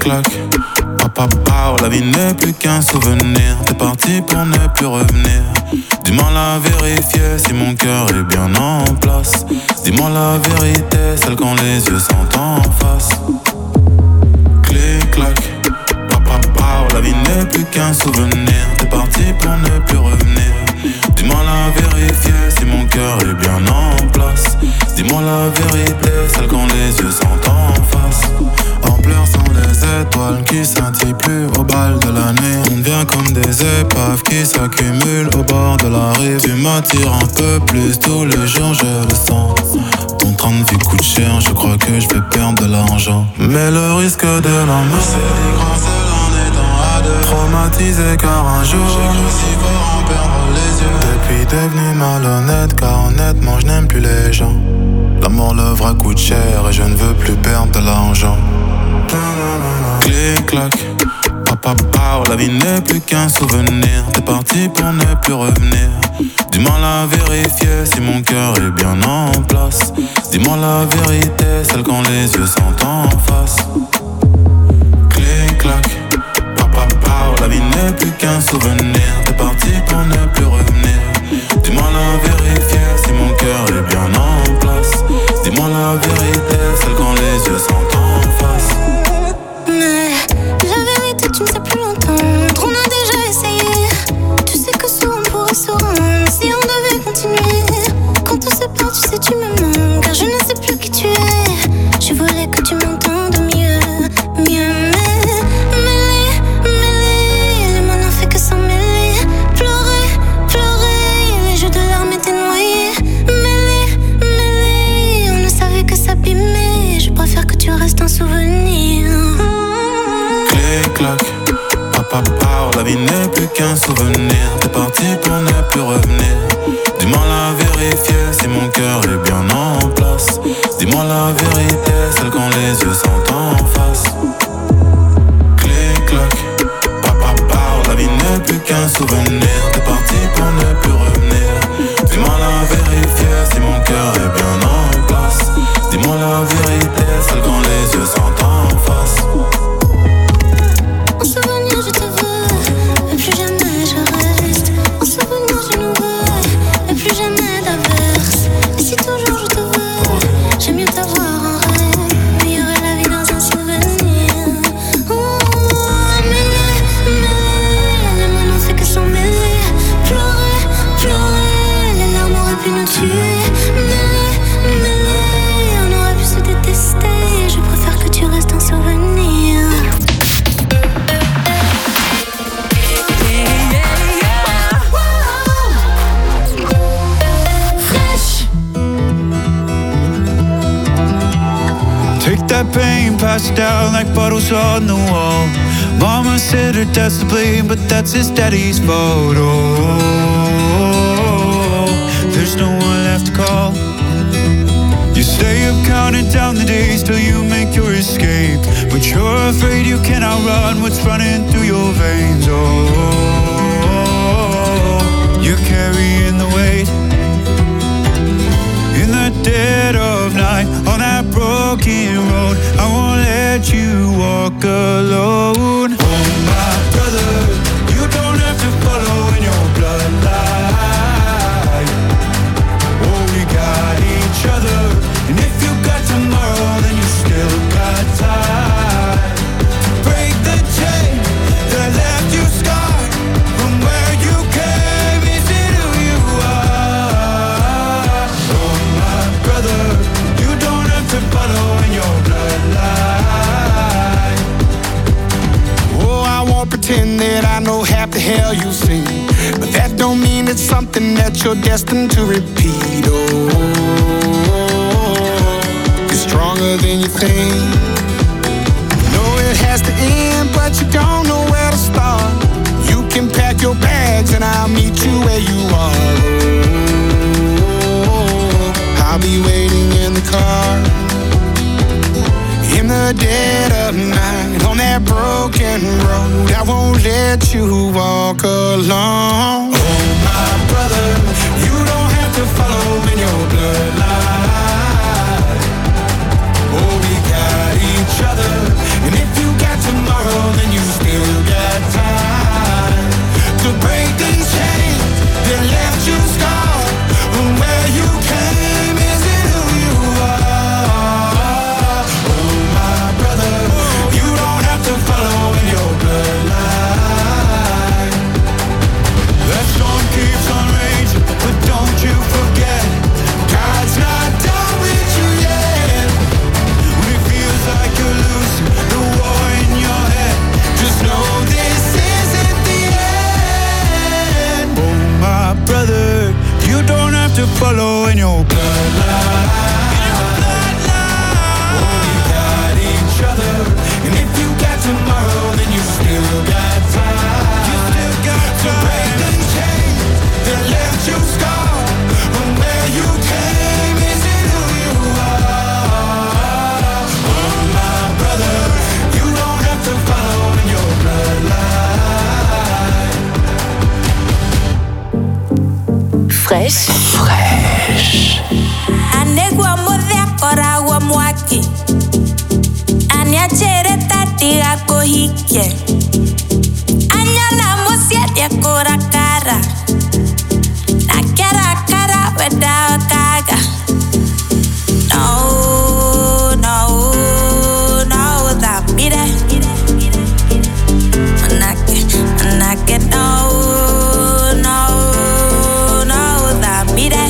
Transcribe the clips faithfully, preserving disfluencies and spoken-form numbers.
Clic-clac, papa, papa, la vie n'est plus qu'un souvenir. T'es parti pour ne plus revenir. Dis-moi la vérité, si mon cœur est bien en place. Dis-moi la vérité, celle quand les yeux sont en face. Clic-clac, papa, papa, la vie n'est plus qu'un souvenir. T'es parti pour ne plus revenir. Dis-moi la vérité, si mon cœur est bien en place. Dis-moi la vérité, celle quand les yeux sont en face. En pleurs sont les étoiles qui scintillent plus au bal de la nuit. On devient comme des épaves qui s'accumulent au bord de la rive. Tu m'attires un peu plus, tous les jours je le sens. Ton train de vie coûte cher, je crois que je vais perdre de l'argent. Mais le risque de l'amour, c'est des grands seuls en étant à deux. Traumatisé car un jour j'ai cru si fort en perdre les yeux. Depuis devenu malhonnête car honnêtement je n'aime plus les gens. L'amour, le vrai coûte cher et je ne veux plus perdre de l'argent. Clic-clac, papa, papa, la vie n'est plus qu'un souvenir. T'es parti pour ne plus revenir. Dis-moi la vérité, si mon cœur est bien en place. Dis-moi la vérité, celle quand les yeux sont en face. Clic-clac, papa, papa, la vie n'est plus qu'un souvenir. T'es parti pour ne plus revenir. Dis-moi la vérité, si mon cœur est bien en place. Dis-moi la vérité, celle quand les yeux sont en face. Mais la vérité tu ne sais plus l'entendre. On a déjà essayé. Tu sais que souvent on pourrait se rendre si on devait continuer. Quand on se perd tu sais tu me manques. Car je ne sais plus qui tu es. Je voulais que tu m'entendes mieux, mieux. Mais mêlé, mêlé, les mots n'ont fait que s'en mêler. Pleurer, pleurer, les jeux de larmes étaient noyés. Mêlé, mêlé, on ne savait que s'abîmer. Je préfère que tu restes un souvenir. Clic-clac, papa, papa, la vie n'est plus qu'un souvenir. T'es parti pour ne plus revenir. Dis-moi la vérité, si mon cœur est bien en place. Dis-moi la vérité, celle quand les yeux sont en face. Clic-clac, papa, papa, la vie n'est plus qu'un souvenir. T'es parti pour ne plus revenir. Dis-moi la vérité, si mon cœur est bien en place. Dis-moi la vérité, celle quand les yeux sont en face. En souvenir je te veux, mais plus jamais je reste. En souvenir je nous veux, mais plus jamais d'averse. Et si toujours je te veux, j'aime mieux t'avoir en rêve. Meilleure est la vie dans un souvenir. Oh, mêlé, mêlé, les mots n'ont fait que s'en mêler. Pleurer, pleurer, les larmes auraient pu nous tuer. Mêlé, mêlé, on aurait pu se détester. Je préfère que tu restes un souvenir. Take that pain, pass it down like bottles on the wall. Mama said her dad's to blame, but that's his daddy's fault. Oh, there's no one left to call. You stay up counting down the days till you make your escape, but you're afraid you cannot run what's running through your veins. Oh, you're carrying the weight in the dead of night on that broken road. I won't let you walk alone. Oh my brother, you don't have to follow in your bloodline. Oh, we got each other, and if you got tomorrow, then you still got time to break the chain that left you scarred from where you came into who you are. Oh my brother, you don't have to follow in your bloodline. Oh, I won't pretend that I know half the hell you've seen, but that don't mean it's something that you're destined to repeat. Oh, you're stronger than you think. You know it has to end, but you don't know where to start. You can pack your bags and I'll meet you where you are. Oh, I'll be waiting in the car in the dead of night on that broken road. I won't let you walk alone. Oh my brother, you don't have to follow in your bloodline. Oh, we got each other, and if you got tomorrow, in your bloodline. Oh, we got each other, and if you got tomorrow, then you still got time. You still got to break the chain that left you scarred from where you came. Is it who you are? Oh, my brother, you don't have to follow in your bloodline. Fresh. Fresh. Anegwa modea kora wa mwaki. Anya chere tatiga kohike. Anya na musia dia kora kara. Na kara kara weda kaga. No, no, no, that mire. Manake, manake, no, no, no, that mire.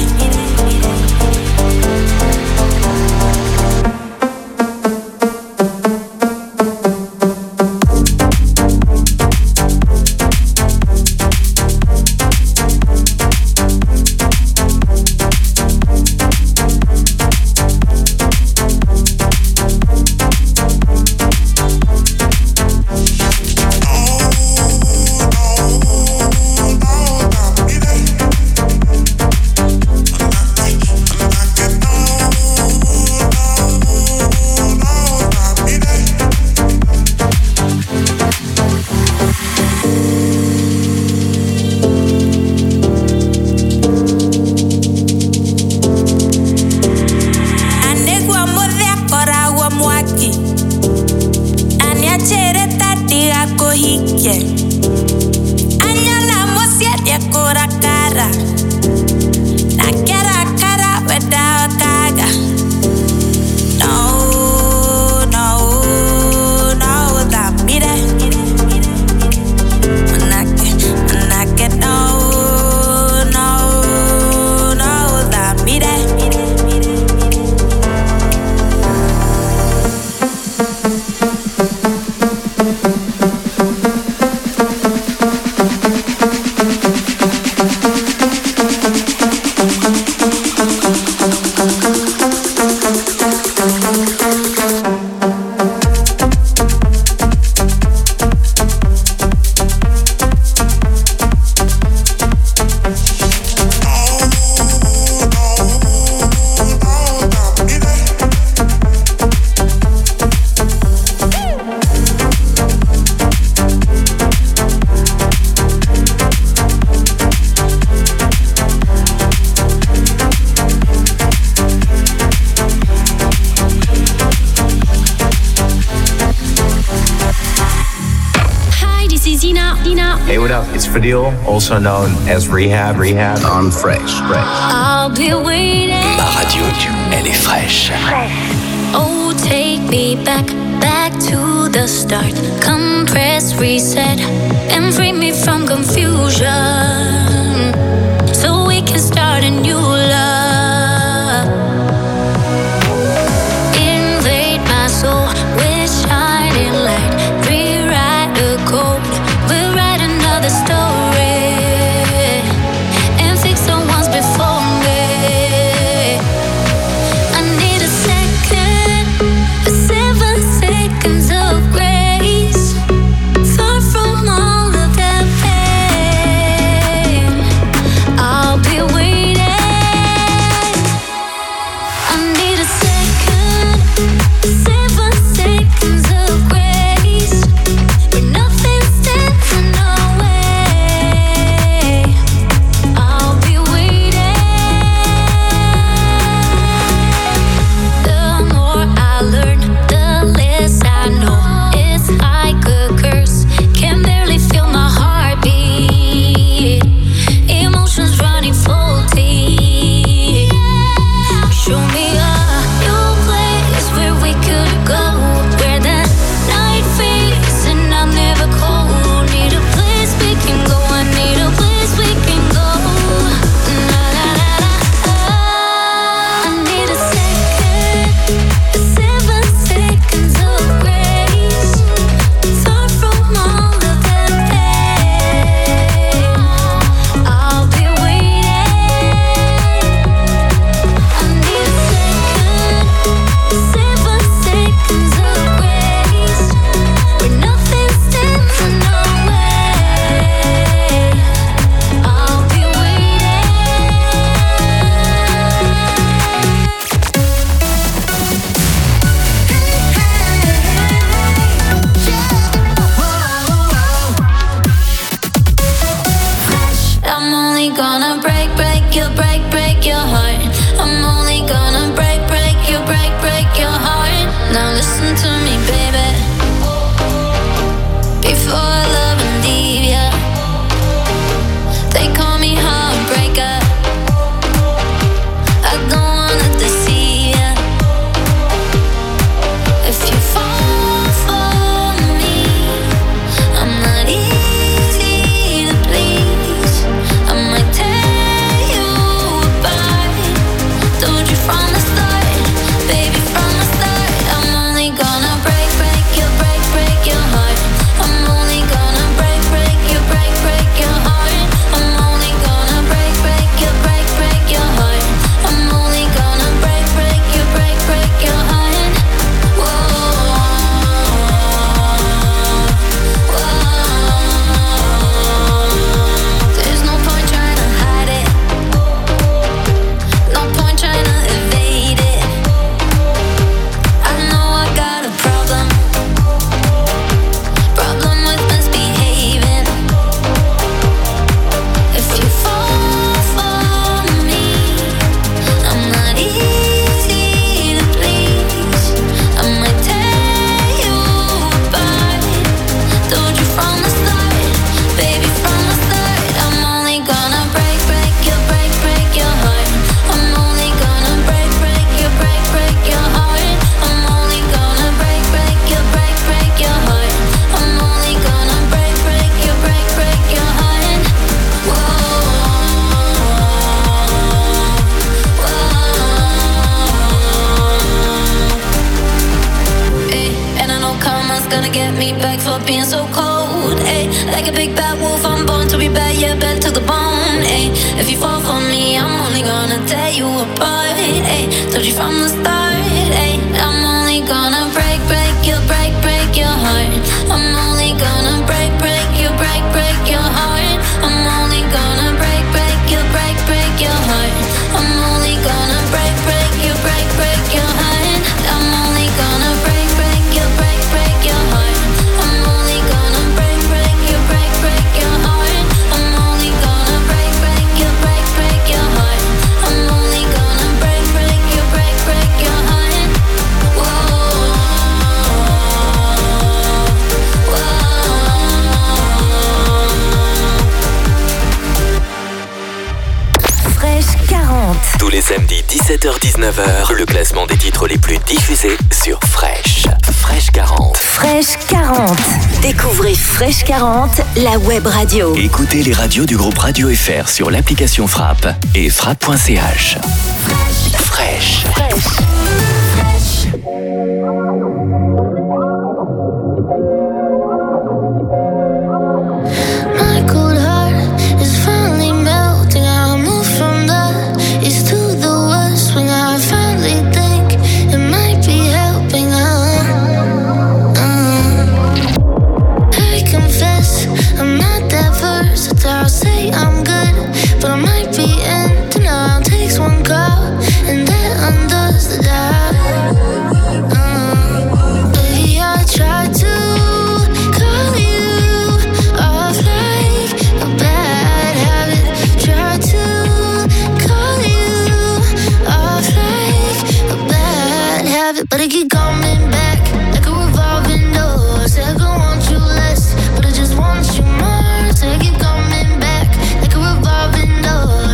Fadil, also known as Rehab. Rehab on Fresh. Fresh. I'll be waiting. Ma radio, elle est fraîche. Oh, take me back, back to the start. Come press reset and free me from confusion, so we can start a new love. Invade my soul with shining light. Rewrite the code. We'll write another story. Grace, far from all of that pain. only gonna break, break you, break, break your heart. I'm only gonna break, break you, break, break your heart. Now listen to me, baby. Before I love and leave ya, they call me heartbreaker. I don't wanna deceive ya. If you fall for me, I'm not easy to please. I might tear you apart. Told you from the start, baby, from the start. I'm only gonna break, break you, break, break your heart. I'm only gonna break, break you, break, break your heart. I'm only gonna break, break you, break, break your heart. I'm only gonna break, break you, break, break your heart. Whoa, whoa. There's no point trying to hide it. No point trying to evade it. I know I got a problem. Problem with misbehaving. If you fall for me, I'm not easy to please. I might tear you apart. Told you from the start, baby, from the start. I'm only gonna break, break you, break, break your heart. I'm only gonna break, break you, break, break your heart. I'm only gonna break, break you, break, break your heart. I'm only gonna break, break you, break, break your heart. Whoa, whoa. Ay, and I know karma's gonna get me back for being so cold. Ay, like a big bad wolf, I'm born to be bad, yeah, bad to the bone. Ay, if you fall for me, I'm only gonna tear you apart. Ay, told you from the start. Ay, I'm only gonna break, break you, break, break your heart. I'm only gonna break, break you, break, break your heart. I'm only gonna break, break you, break, break your heart. I'm only gonna break, break you, break, break your heart. I'm only gonna break, break you, break, break your heart. I'm only gonna break, break you, break, break your heart. I'm only gonna break, break you, break, break your heart. I'm only gonna break, break you, break, break your heart. Whoa, whoa. Fresh quarante. Tous les samedis dix-sept heures dix-neuf heures, le classement des titres les plus diffusés sur Fresh. Fresh quarante. Fresh quarante. Découvrez Fresh quarante, la web radio. Écoutez les radios du groupe Radio F R sur l'application Frappe et frappe point c h. Fresh. Fresh. My cold heart is finally melting. I move from the east to the west when I finally think it might be helping. Uh, uh. I confess I'm not that versatile. I'll say I'm good, but I might be in denial. Takes one call and that undoes the job. Uh, baby, I tried to call you off like a bad habit. Tried to call you off like a bad habit, but I keep coming back like a revolving door. Said I want you less, but I just want you more. So I keep coming back like a revolving door.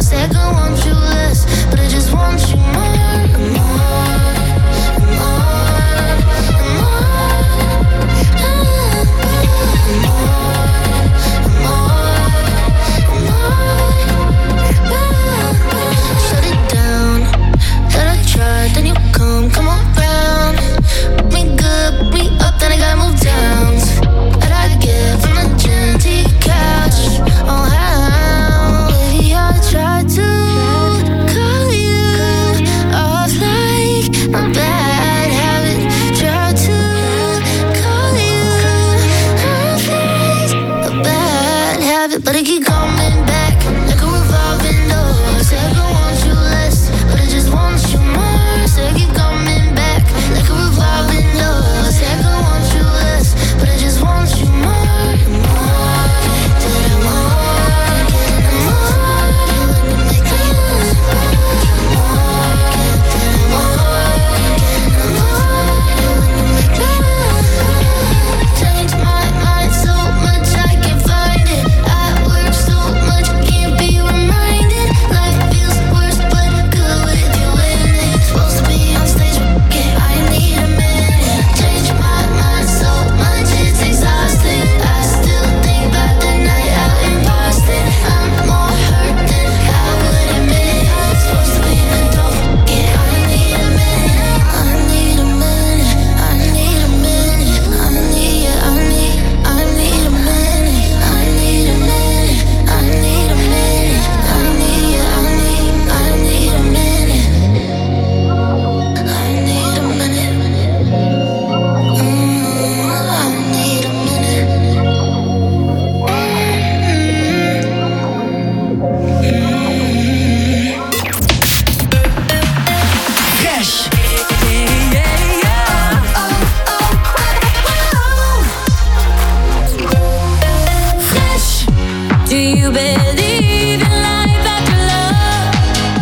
believe in life after love?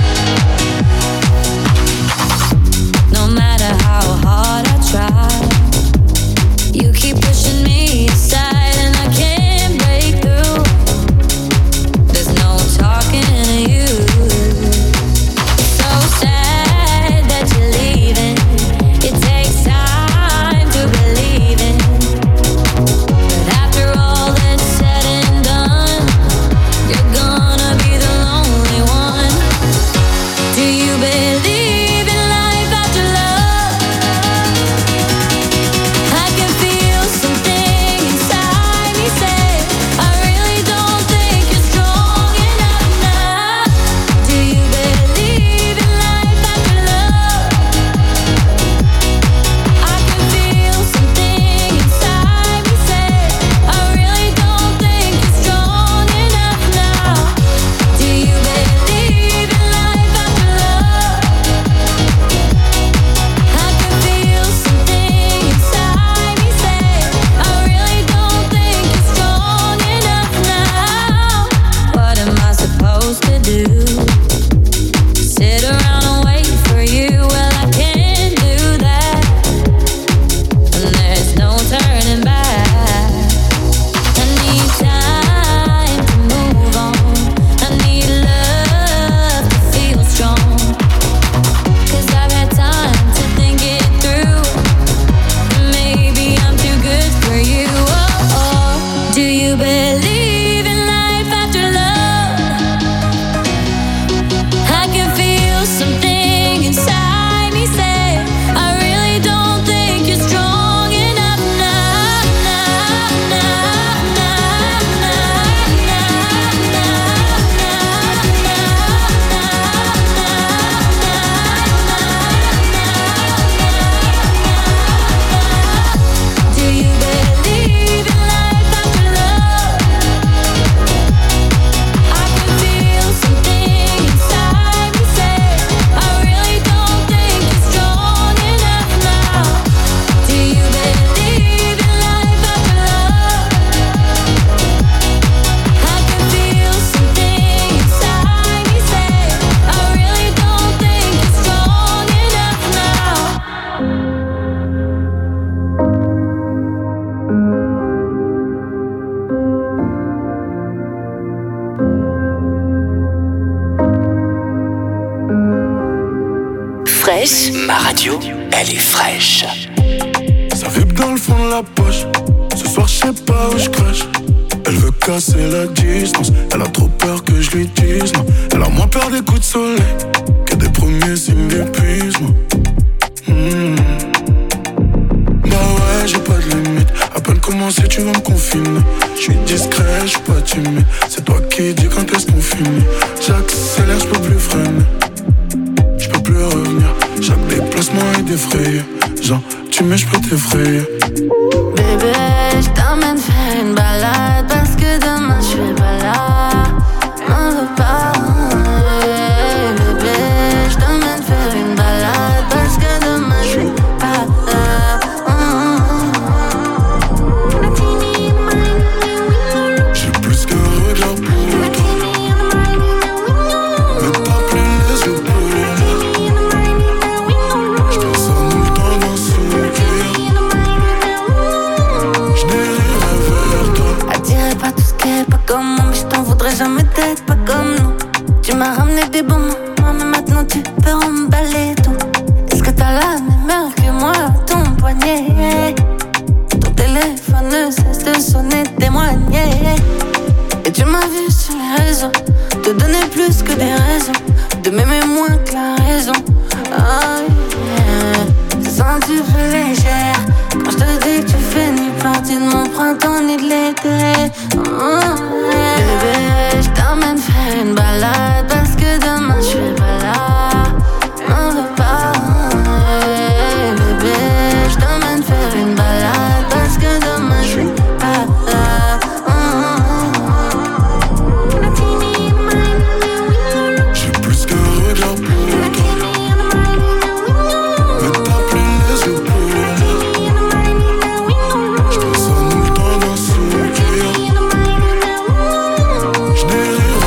No matter how hard I try, you keep pushing me aside and I can't break through. There's no talking to you. So sad that you're leaving. It takes time to believe in. But after all that's said and done, you're gonna be the lonely one. Do you believe in life after love? I can feel something inside me say, I really don't think you're strong enough now. Do you believe in life after love? I can feel something inside me say, I really don't think you're strong enough now. Do you believe in life after love? I can feel something inside me say, I really don't think you're strong enough now. What am I supposed to do? Sit around and wait for you? Well, I can't do that. And there's no turning back. I need time to move on. I need love to feel strong. Cause I've had time to think it through. Maybe I'm too good for you. Oh, oh. Do you believe in life after love? I can feel something inside me say, I really don't think you're strong enough now. Now, now, now, now, Do you believe in life after love? I can feel something inside me say, I really don't think you're strong enough now. Do you believe in life after love? I can feel something inside me say, I really don't think you're strong enough now. Fresh, Ma radio, elle est fraîche. Ça vibre dans le fond de la poche. Ce soir, je sais pas où je crache. Elle veut casser la distance. Elle a trop peur que je lui dise non. Elle a moins peur des coups de soleil que des premiers signes d'épuisement. Hmm. Bah ouais, j'ai pas de limite. À peine commencé, tu vas me confiner. Je suis discret, je suis pas timide. C'est toi qui dis quand est-ce qu'on finit. J'accélère, je peux plus freiner. Je peux plus revenir. Chaque déplacement est défrayé. Genre, tu mets, je peux t'effrayer. Bébé, je t'emmène faire une balade parce que demain je suis pas là. M'en veux pas. Bébé, je t'emmène faire une balade parce que demain je suis pas là. J'ai plus qu'un regard pour toi. Mais t'as plus les yeux pour les mots. J'passe un nous le temps dans son cœur. J'dérive vers toi. Attiré par tout ce qui est pas comme moi, mais je t'en voudrais jamais d'être pas comme nous. Tu m'as ramené des bons moments, mais maintenant tu peux remballer tout. Est-ce que t'as la même heure que moi à ton poignet? Ton téléphone ne cesse de sonner, témoigner. Et tu m'as vu sur les réseaux te donner plus que des raisons, de m'aimer moins que la raison. Oh yeah. Je sens que tu fais légère quand je te dis que tu fais ni partie de mon printemps ni de l'été. Oh yeah. Bébé, je t'emmène faire une balade parce que demain je suis pas là. M'en veux pas. Bébé, je t'emmène faire une balade parce que demain je suis pas là. J'ai plus qu'un regard pour toi. Mais t'as plus les yeux pour moi. J'passe un nous le temps dans son cœur. J'dérive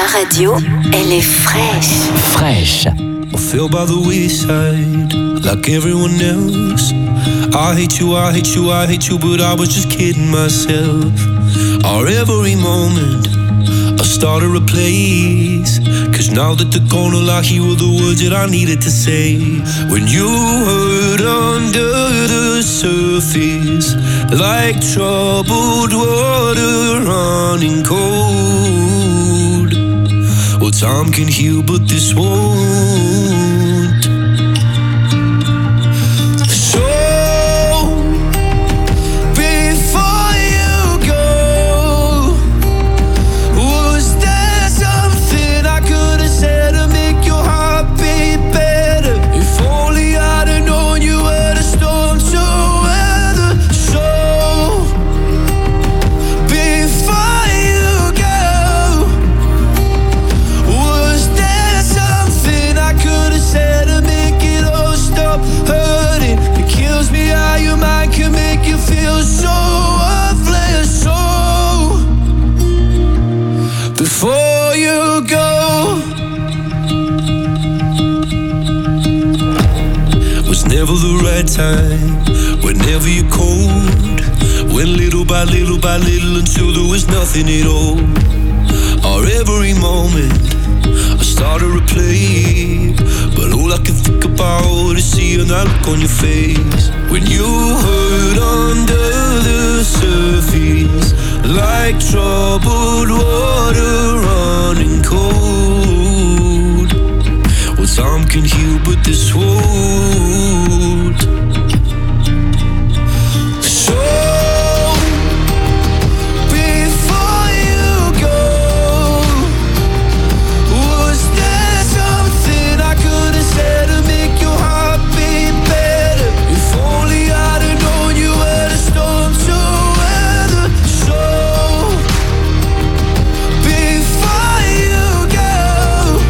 radio, elle est fraîche. Fraîche. I feel by the wayside, like everyone else. I hate you, I hate you, I hate you, but I was just kidding myself. Our every moment, I started a place. Cause now that they're gone, all I hear were the words that I needed to say. When you hurt under the surface, like troubled water running cold. Well, time can heal, but this won't. So, before you go, was there something I could have said to make your heart beat better? If only I'd have known you were the storm to weather. So, before you go, was there something I could have said to make it all stop hurting? It kills me how your mind can make you feel so worthless. So, before you go, was never the right time, whenever you're cold. Went little by little by little until there was nothing at all. Our every moment, I started to play, but all I can think about is seeing that look on your face. When you hurt under the surface, like troubled water running cold. Well, time can heal, but this won't. So, before you go, was there something I could have said to make your heart beat better? If only I'd have known you were the storm to weather. So, before you go,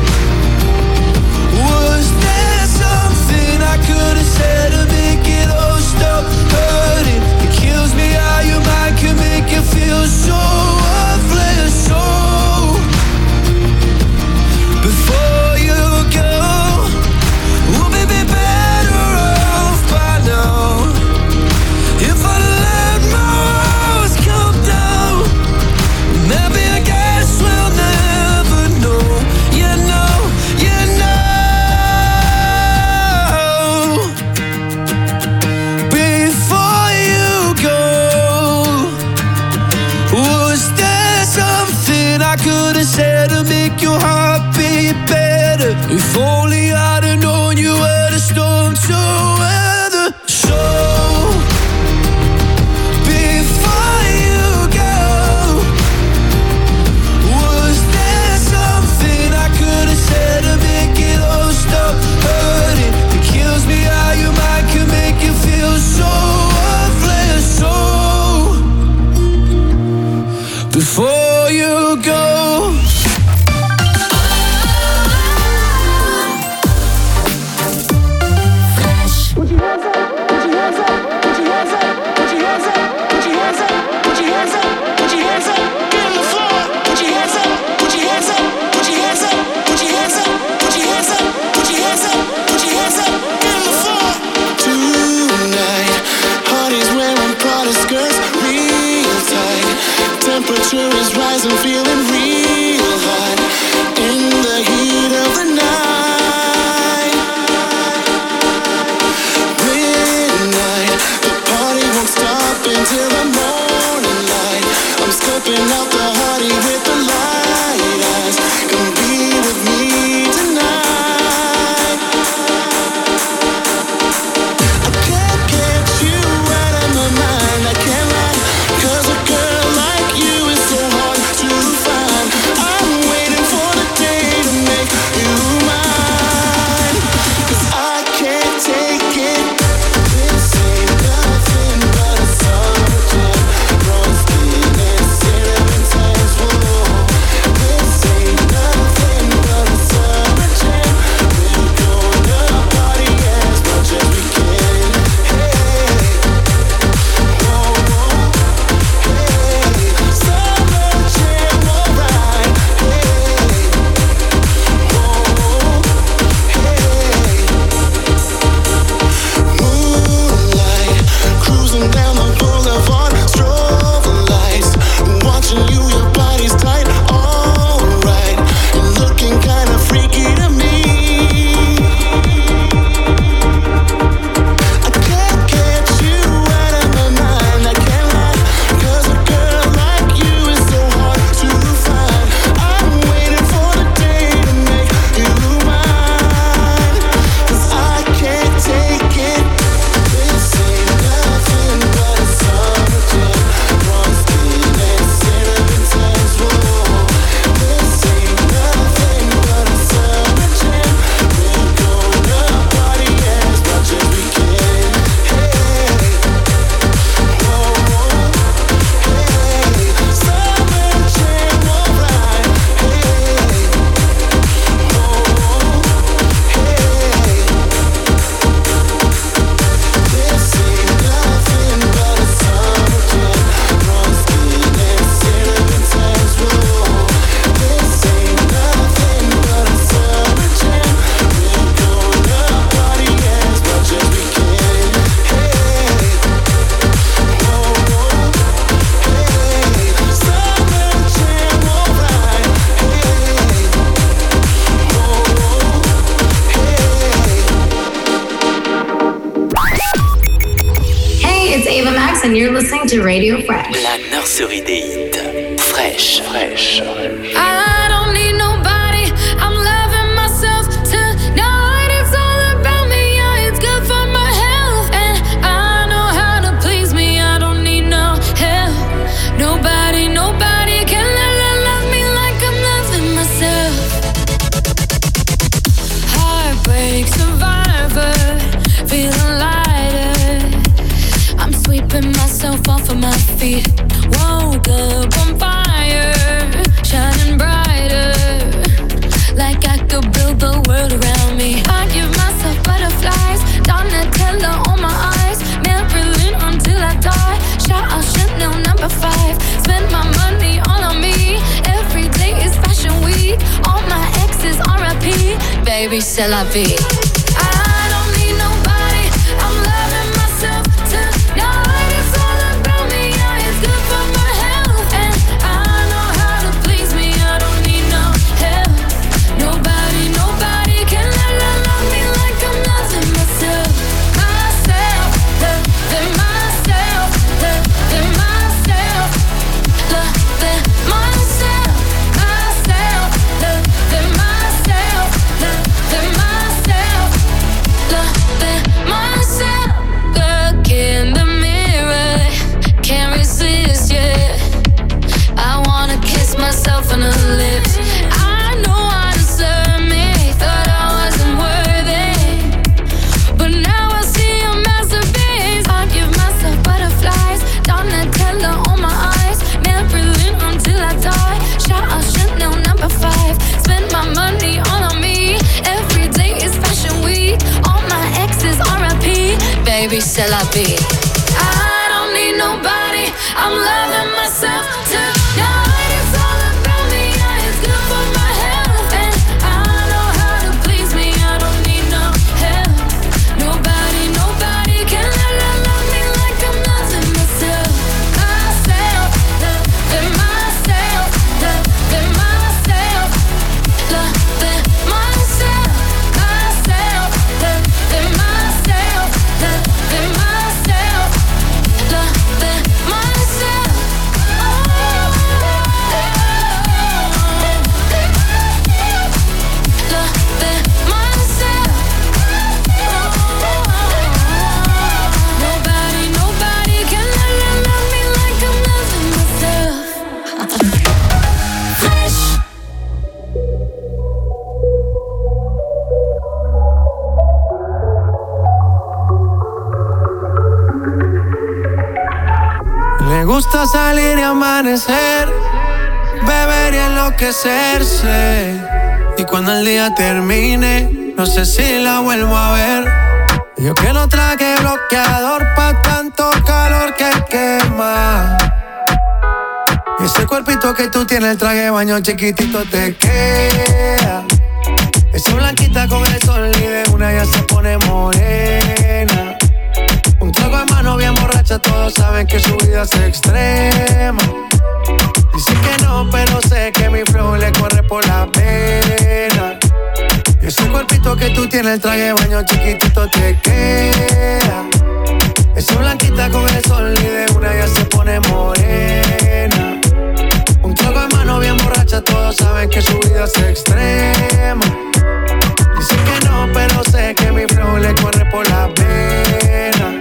was there something I could have said to make it all stop hurting? It kills me how your mind can make you feel so worthless. So, before you go, would we be better off by now? If I let my walls come down, maybe I guess we'll never know. You know, you know. Before you go, was there something I could have said to make your heart beat better? If only I'd have known you were the storm to weather. So, before you go, was there something I could have said to make it all stop hurting? It kills me how your mind can make you feel so worthless. So, before you go. you're listening to Radio Fresh. La nurserie des hits. Fresh. Fresh. I don't need nobody. I'm loving myself tonight. It's all about me. Yeah, it's good for my health. And I know how to please me. I don't need no help. Nobody, nobody can love me like I'm loving myself. Heartbreak survivor, feeling lighter. I'm sweeping myself off of my feet. Woke up on fire, shining brighter, like I could build the world around me. I give myself butterflies, Donatella on my eyes, Marilyn until I die. Shout out Chanel number five. Spend my money all on me. Every day is fashion week. All my exes R I P. Baby, c'est la vie. I don't need nobody. I'm loving myself tonight. It's all about me. Yeah, it's good for my health. And I know how to please me. I don't need no help. Nobody, nobody can love, love me like I'm loving myself. Myself, loving myself, loving myself, loving myself, myself, loving myself, loving myself, loving myself. Look in the mirror, can't resist, yeah. I wanna kiss myself on the lips. I know I deserve me, thought I wasn't worthy, but now I see a masterpiece. I give myself butterflies, Donatella on my eyes, Marilyn until I die. Shout out Chanel number five. Spend my money all on me. Every day is fashion week. All my exes R I P. Baby, c'est la vie. I don't need nobody. I'm loving myself tonight. It's all about me. Yeah, it's good for my health. And I know how to please me. I don't need no help. Nobody, nobody can love, love me like I'm loving myself. Myself, loving myself, loving myself, loving myself, myself, loving myself, loving myself, loving myself. Loving myself. Nobody, nobody can love, love me like I'm loving myself. Fresh. Le gusta salir y amanecer, beber y enloquecerse. Y cuando el día termine, no sé si la vuelvo a ver. Yo que no traje bloqueador pa' tanto calor que quema. Y ese cuerpito que tú tienes, el traje de baño chiquitito te queda. Esa blanquita con el sol y de una ya se pone morena. Un trago en mano bien borracha, todos saben que su vida es extrema. Dice que no, pero sé que mi flow le corre por la pena. Y ese cuerpito que tú tienes, el traje de baño chiquitito te queda. Esa blanquita con el sol y de una ya se pone morena. Un trago en mano bien borracha, todos saben que su vida es extrema. Dice que no, pero sé que mi flow le corre por la pena.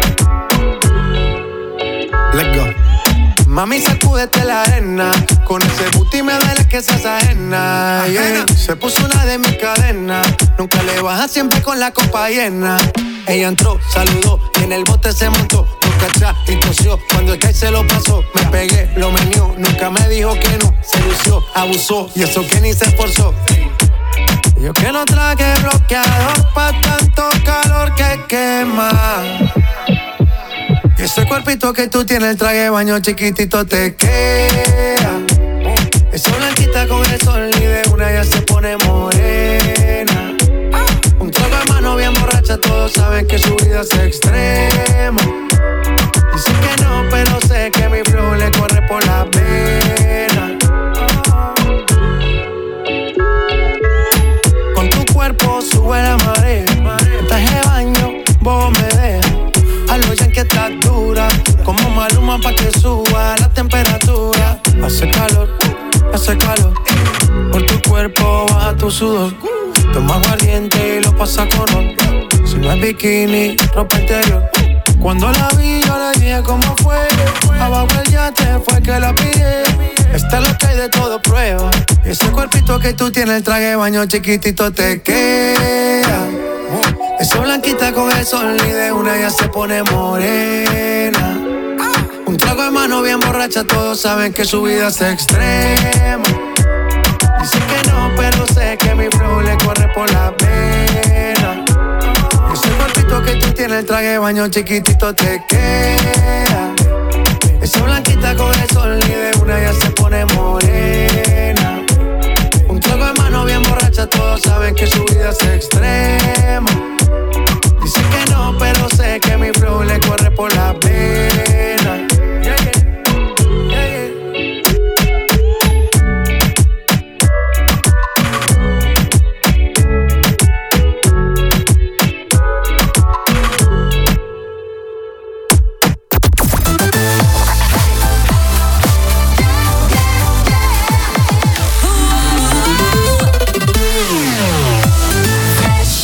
Let's go. Mami, sacúdete la arena. Con ese booty me duele que seas ajena, yeah. Se puso una de mis cadenas. Nunca le baja, siempre con la copa llena. Ella entró, saludó y en el bote se montó. Boca atrás y tosió. Cuando el que se lo pasó, me pegué, lo menió. Nunca me dijo que no, se lució, abusó. Y eso que ni se esforzó. Yo que no traje bloqueador pa' tanto calor que quema. Y ese cuerpito que tú tienes, el traje de baño chiquitito te queda. Esa blanquita con el sol y de una ya se pone morena. Un trago de mano bien borracha, todos saben que su vida es extrema. Dice que no, pero sé que mi flow le corre por la pena. Con tu cuerpo sube la marea. El traje de baño, vos me dejas. A lo ya que estás dura, como calor. Por tu cuerpo baja tu sudor. Toma aguardiente y lo pasa con ron. Si no es bikini, ropa interior. Cuando la vi yo le dije cómo fue. Abajo el yate fue que la pillé. Esta es lo que hay de todo prueba. Ese cuerpito que tú tienes, el traje de baño chiquitito te queda. Esa blanquita con el sol y de una ya se pone morena. Un trago de mano bien borracha, todos saben que su vida es extrema. Dice que no, pero sé que mi flow le corre por la pena. Ese cuerpito que tú tienes, el traje de baño chiquitito te queda. Esa blanquita con el sol y de una ya se pone morena. Un trago de mano bien borracha, todos saben que su vida es extrema. Dice que no, pero sé que mi flow le corre por la pena. Yeah, yeah. Yeah, yeah. Fresh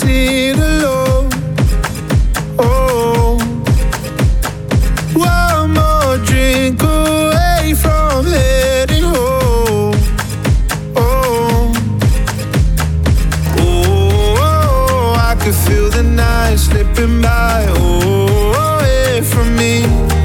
sit alone. Oh, one more drink away from heading home. Oh, oh, I could feel the night slipping by. Oh, away from me.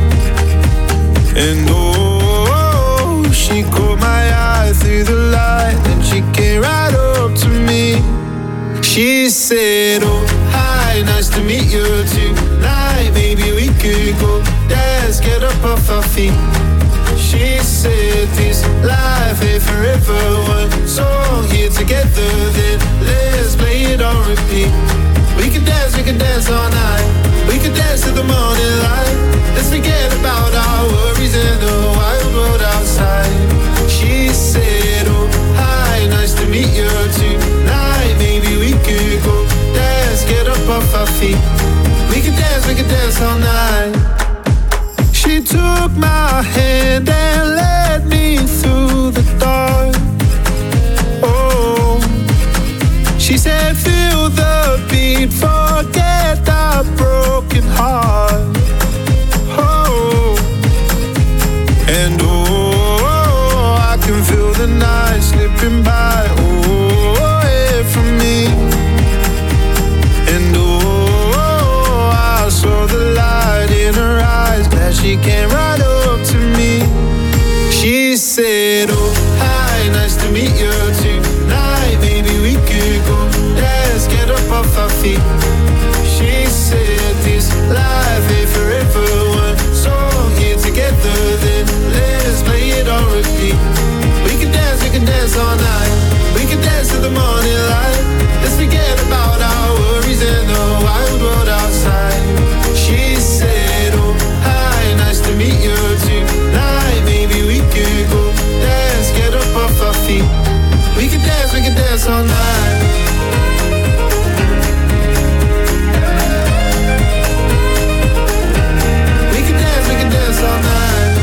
And oh, she caught my eye through the light, and she came right up to me. She said, oh, hi, nice to meet you tonight. Maybe we could go dance, get up off our feet. She said, this life ain't forever. One song here together, then let's play it on repeat. We can dance, we can dance all night. We can dance to the morning light. Let's forget about our worries in the wild world outside. She said, oh, hi, nice to meet you tonight. Maybe we could go dance, get up off our feet. We can dance, we can dance all night. She took my hand and led me through the dark. Oh, she said, feel the beat, forget our broken heart. Oh, and oh, I can feel the night slipping by. Oh, away from me. And oh, I saw the light in her eyes, glad she came right up to me. She said, oh, hi, nice to meet you tonight. Maybe we could go dance, get up off our feet. She said, this life ain't forever. One song here together, then let's play it on repeat. We can dance, we can dance all night. We can dance to the morning light. Let's forget about our worries in the wild world outside. She said, oh, hi, nice to meet you tonight. Maybe we could go dance, get up off our feet. We can dance, we can dance all night. We can dance, we can dance all night.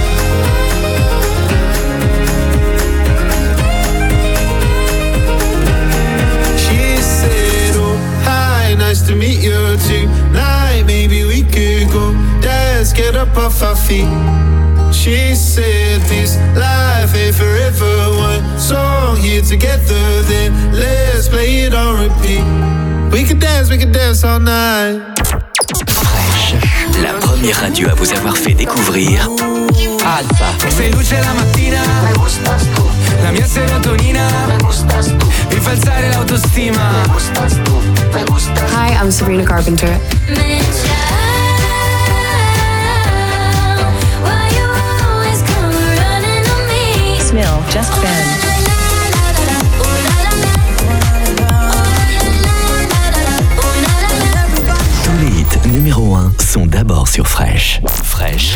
She said, oh, hi, nice to meet you tonight. Maybe we could go dance, get up off our feet. She said, this life ain't forever. One song here together, then let's play it on repeat. We can dance, we can dance all night. Fresh, la première radio à vous avoir fait découvrir Alpha. Sei luce la mattina, me gustas tu. La mia serotonina, me gustas tu. Mi fa alzare l'autostima, me gustas tu. Me gustas. Hi, I'm Sabrina Carpenter. Smil, Just Ben. Tous les hits numéro un sont d'abord sur Fresh. Fresh.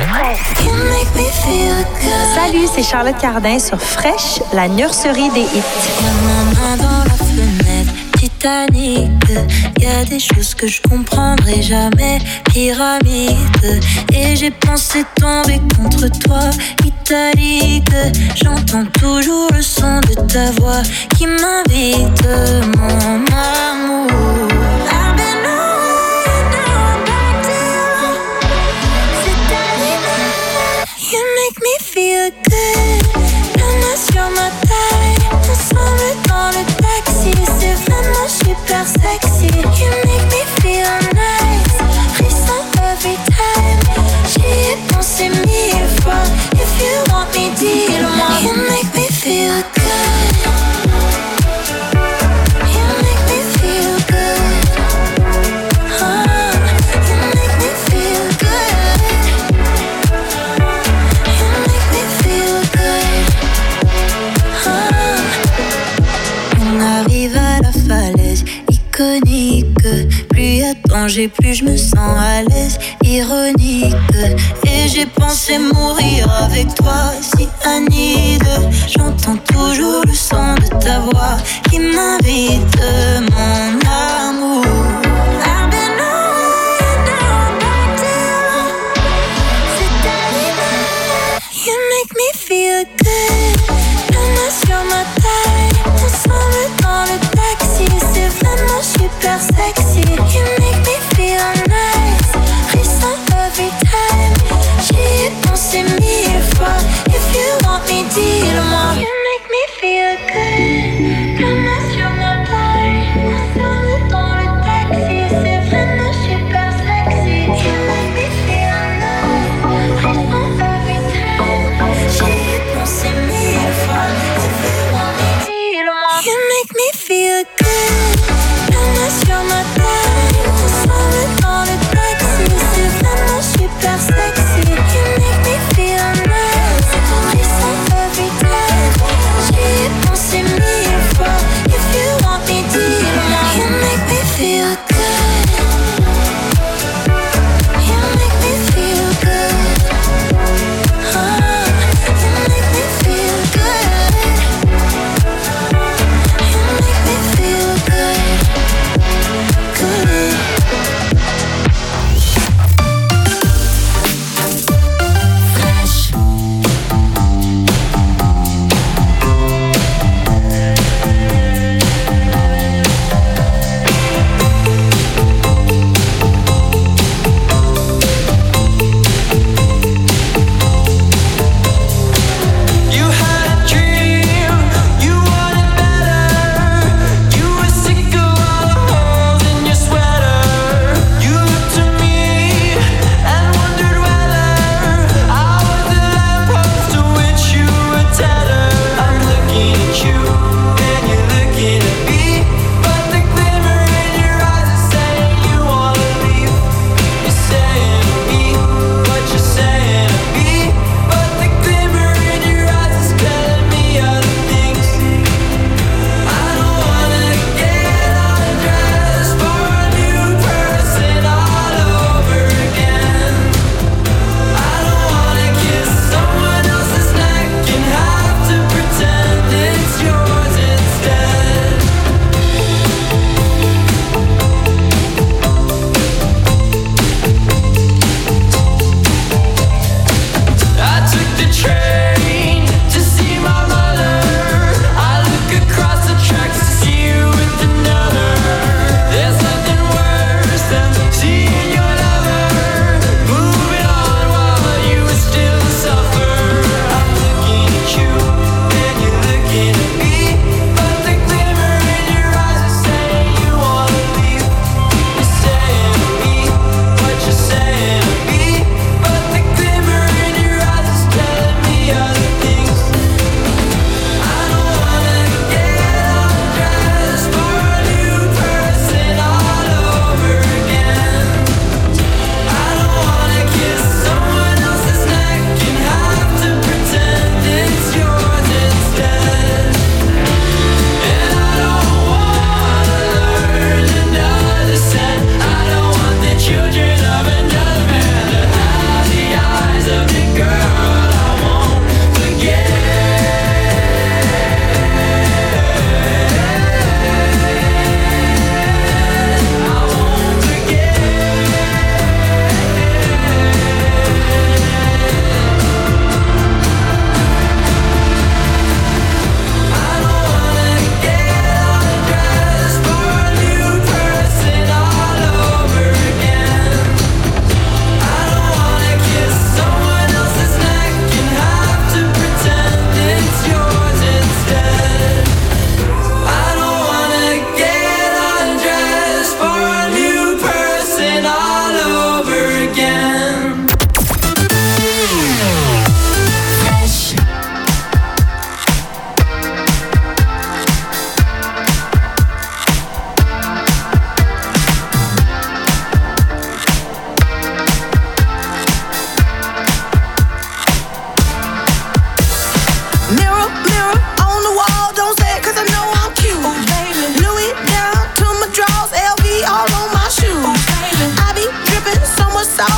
Salut, c'est Charlotte Cardin sur Fresh, la nurserie des hits. Main dans la fenêtre, Titanic. Y a des choses que je comprendrai jamais. Pyramide. Et j'ai pensé tomber contre toi, italique. J'entends toujours le son de ta voix qui m'invite, mon amour. You make me feel good. La main sur ma taille, ensemble dans le taxi. C'est vraiment super sexy. You make me feel nice. Frisson every time. J'y ai pensé mille fois. If you want me, dis-le-moi. You make me feel good. You make me feel good. Oh, you make me feel good. On arrive à la falaise iconique. Plus y a de danger, plus je me sens à l'aise. Ironique. Et j'ai pensé mourir avec toi, si Anide. J'entends toujours le son de ta voix qui m'invite, mon amour. You make me feel good. La main sur ma taille, ensemble dans le taxi. C'est vraiment super sexy.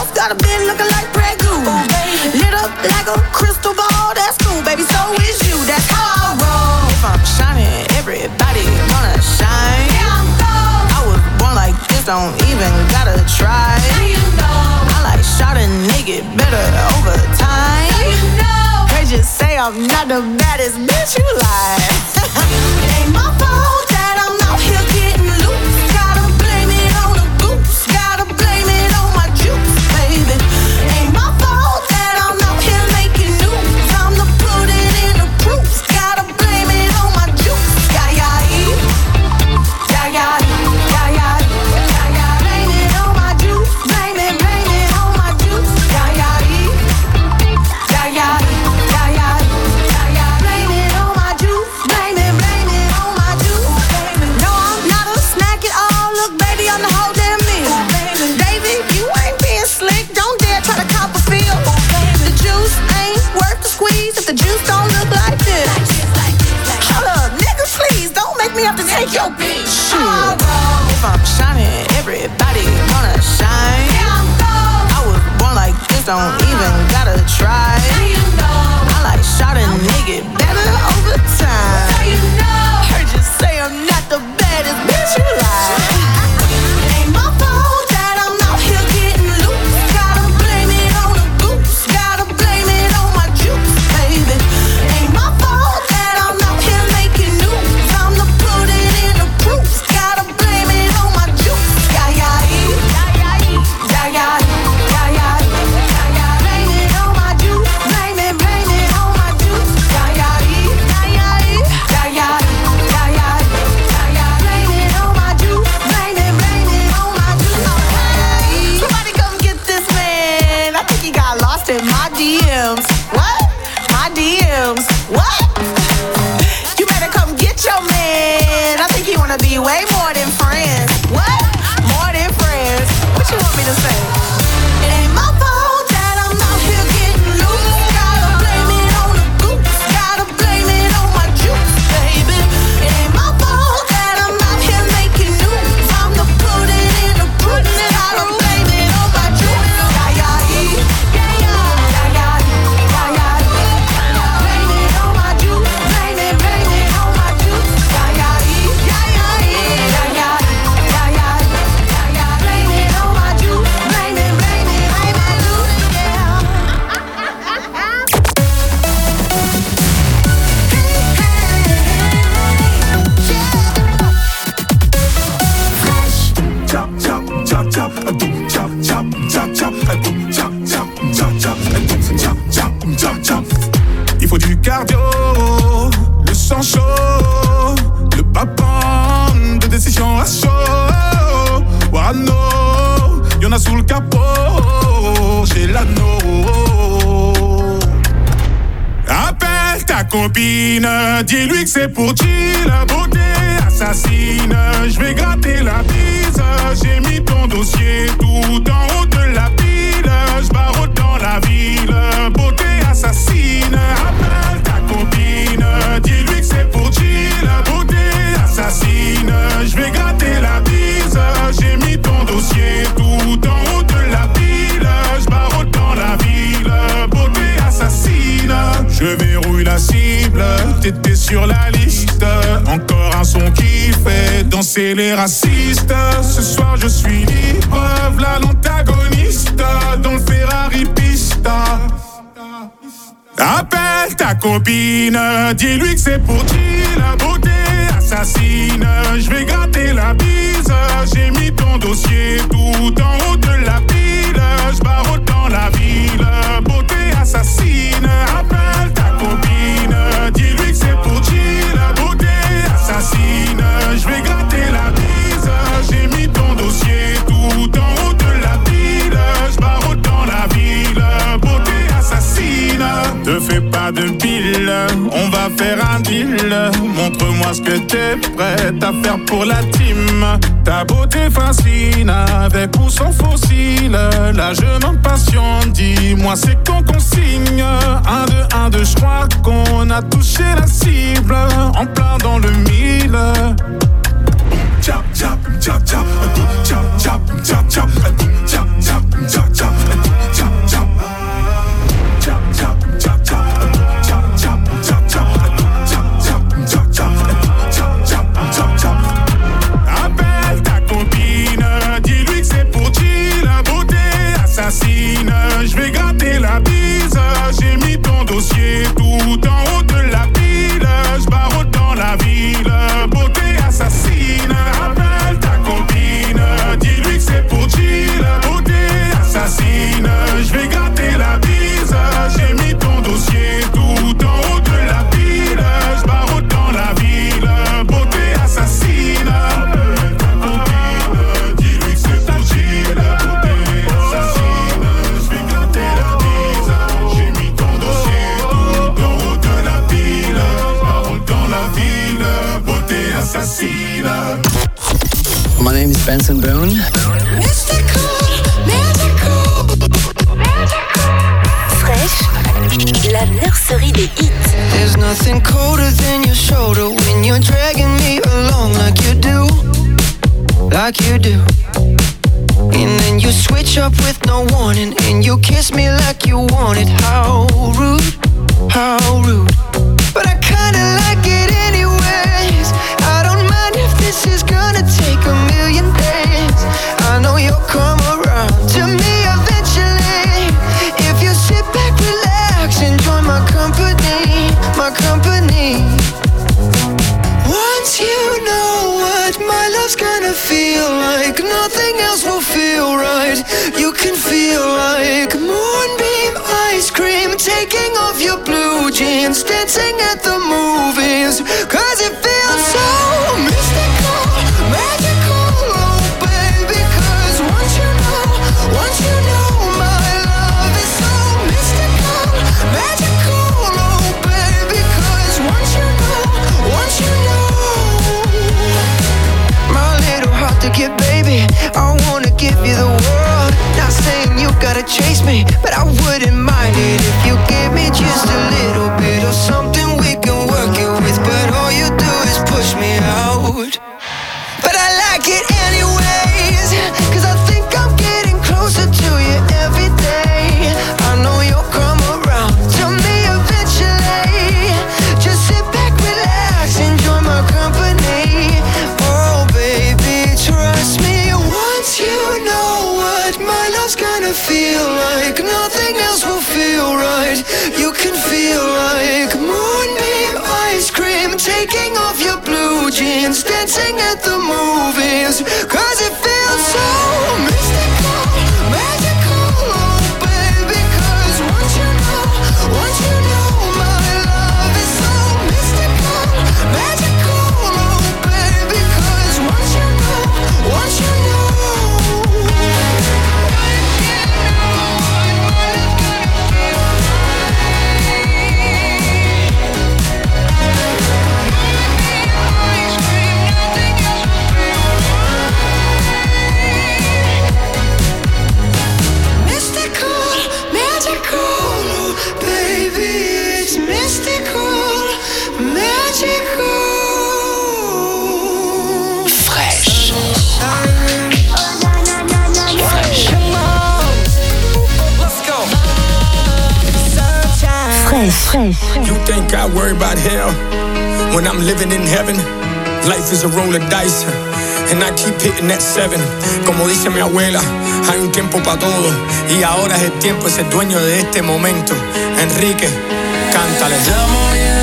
house got a bed looking like Grey Goose. Lit up like a crystal ball, that's cool, baby, so is you, that's how I roll. If I'm shining, everybody wanna shine. Yeah, I'm gold. I was born like this, don't even gotta try. Now you know. I like shot a nigga better over time. Now you know. They just say I'm not the baddest bitch you like. It ain't my fault that I'm out here getting loose. Gotta blame it on the goose. Gotta blame it on my juice, baby. Ain't my fault that I'm out here making news. Time to put it in the proof. Gotta blame it on my juice. Yeah, yeah, yeah, yeah, yeah, yeah, yeah, yeah. Blame it on my juice. Blame it, blame it on my juice. Yeah, yeah, yeah, yeah, yeah, yeah, yeah, yeah. Blame it on my juice. Blame it, blame it on my juice. No, I'm not a snack at all. Look, baby, I'm the whole damn meal. Baby, you ain't being slick. Don't dare try to cop a feel. The juice ain't worth the squeeze if the juice don't look like this. Hold up, nigga, please don't make me have to take your bitch. Shit. If I'm shining, everybody wanna shine. Yeah, I'm gold. I was born like this, don't even gotta try. Now you know. I like shot a nigga better over time. Now you know. Heard you say I'm not the baddest bitch you like. It ain't my fault that I'm out here getting loose. Gotta blame it on the goose. Gotta blame it on my juice, baby. Ain't my fault that I'm out here making news. Time to put it in the proof. Gotta blame it on my juice. Yeah, yeah, yeah, yeah, yeah, yeah, yeah, yeah, yeah. Blame it on my juice. Blame it, blame it on my juice. Yeah, yeah, yeah, yeah, yeah, yeah, yeah, yeah, yeah. Blame it on my juice. Blame it, blame it on my juice. Okay. Somebody come get this man. I think he got lost in my D Ms. What? My D Ms. What? You better come get your man. I think he wanna be way more than friends. What? More than friends. What you want me to say? It ain't my fault that I'm out here getting loose. Gotta blame it on the goose. Gotta blame it on my juice, baby. It ain't my fault that I'm out here making news. Time to put it in the proof. Gotta blame it on my juice. Yeah, yeah, yeah, yeah, yeah, yeah, yeah, yeah. Blame it on my juice. Blame it, blame it on my juice. Yeah, yeah, yeah, yeah, yeah, yeah, yeah, yeah, yeah, yeah. Blame it on my juice. Blame it, blame it, blame it, yeah. Chop, chop, chop, chop, a boom, chop, chop, chop, chop, a boom, chop, chop, chop, chop, a boom, chop, chop, chop, chop. Il faut du cardio, le sang chaud, le papin de décision à chaud. Wano, y'en a sous le capot, j'ai l'anneau. Appelle ta copine, dis-lui que c'est pour Jill, la beauté assassine. Je vais gratter la bise, j'ai mis ton dossier tout en haut de la pile. Je barotte dans la ville, beauté assassine. Appelle ta copine, dis-lui que c'est pour Jill, la beauté assassine. Je vais gratter la bise, j'ai mis ton dossier tout en haut de la pile. Je barotte dans la ville, beauté assassine. Je verrouille la cible, t'étais sur la liste. Encore un son qui fait danser les racistes. Ce soir je suis libre, v'là l'antagoniste dans le Ferrari Pista. Appelle ta copine, dis-lui que c'est pour Jill, la beauté assassine. Je vais gratter la bise, j'ai mis ton dossier tout en haut de la pile. Je barotte dans la ville, beauté assassine. Appelle ta copine, dis-lui que c'est pour Jill, la beauté assassine. Je vais gratter la bise, j'ai mis ton dossier tout en haut de la pile. Je barotte dans la ville, beauté assassine. Te fais pas de pile, on va faire un deal. Montre-moi ce que t'es prête à faire pour la team. Ta beauté fascine, avec ou sans fossile. Là je m'impatiente, dis-moi c'est quand qu'on signe. Un, deux, un, deux, je crois qu'on a touché la cible. En plein dans le mille. Chop, chop, chop, chop, chop, chop, chop, chop, chop, chop, chop, chop, chop. is Benson Boone. Fresh, la nurserie des hits. There's nothing colder than your shoulder when you're dragging me along like you do, like you do. And then you switch up with no warning, and you kiss me like you want it. How rude, how rude. But I kinda like it anyways. I don't mind if this is gonna take a million days. I know you'll come around to me eventually. If you sit back, relax, enjoy my company, my company. Once you know what my love's gonna feel like, nothing else will feel right. You can feel like moonbeam ice cream, taking off your blue jeans, dancing at the movies, cause it feels so mystical, magical, oh baby. Cause once you know, once you know my love is so mystical, magical, oh baby. Cause once you know, once you know, my little heart to get, baby, I wanna give you the world. Not saying you gotta chase me, but I wouldn't mind it if you give me just a little bit of something we can work it with. But all you do is push me out. But I like it anyways, cause I think I'm getting closer to you every day. I know you'll come around to me eventually. Just sit back, relax, enjoy my company. Oh baby, trust me. Once you know what my love's gonna feel like, nothing else will feel right. You can feel like moonbeam ice cream, taking off your blue jeans, dancing at the movies, cause it feels so mystical, magical, oh baby. Cause once you know, once you know my love is so mystical, magical, oh baby. Cause once you know, once you know. Fresh. You think I worry about hell when I'm living in heaven? Life is a roll of dice, and I keep hitting that seven. Como dice mi abuela, hay un tiempo para todo, y ahora es el tiempo, es el dueño de este momento. Enrique, cántale.